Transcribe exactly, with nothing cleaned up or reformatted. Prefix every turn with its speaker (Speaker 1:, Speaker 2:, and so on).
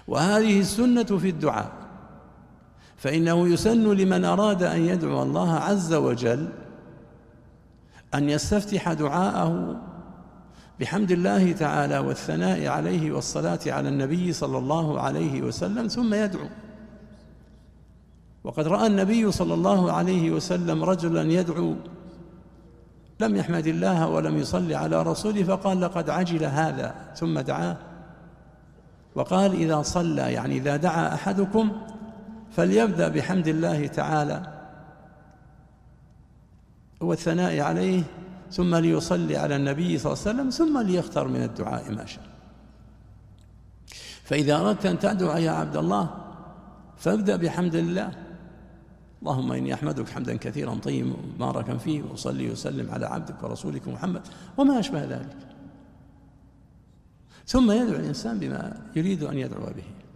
Speaker 1: وهذه السنة في الدعاء، فإنه يسن لمن أراد أن يدعو الله عز وجل أن يستفتح دعاءه بحمد الله تعالى والثناء عليه والصلاة على النبي صلى الله عليه وسلم ثم يدعو. وقد رأى النبي صلى الله عليه وسلم رجلا يدعو لم يحمد الله ولم يصلي على رسوله فقال لقد عجل هذا، ثم دعاه وقال إذا صلى يعني إذا دعا أحدكم فليبدأ بحمد الله تعالى والثناء عليه ثم ليصلي على النبي صلى الله عليه وسلم ثم ليختار من الدعاء ما شاء. فإذا أردت أن تدعو يا عبد الله فابدأ بحمد الله، اللهم إني أحمدك حمدا كثيرا طيبا مباركا فيه وأصلي وسلم على عبدك ورسولك محمد وما أشبه ذلك، ثم يدعو الإنسان بما يريد أن يدعو به.